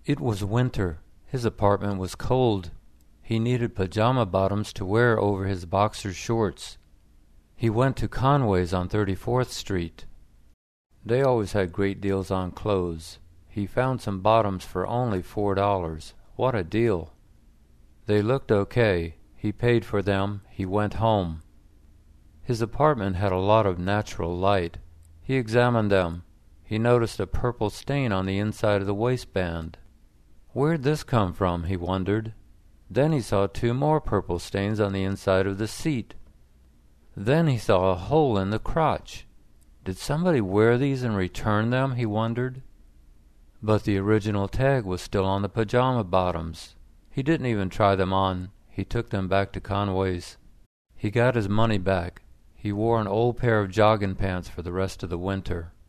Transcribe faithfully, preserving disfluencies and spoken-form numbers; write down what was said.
It was winter. His apartment was cold. He needed pajama bottoms to wear over his boxer shorts. He went to Conway's on thirty-fourth Street. They always had great deals on clothes. He found some bottoms for only four dollars. What a deal! They looked okay. He paid for them. He went home. His apartment had a lot of natural light. He examined them. He noticed a purple stain on the inside of the waistband. Where'd this come from, he wondered. Then he saw two more purple stains on the inside of the seat. Then he saw a hole in the crotch. Did somebody wear these and return them, he wondered. But the original tag was still on the pajama bottoms. He didn't even try them on. He took them back to Conway's. He got his money back. He wore an old pair of jogging pants for the rest of the winter.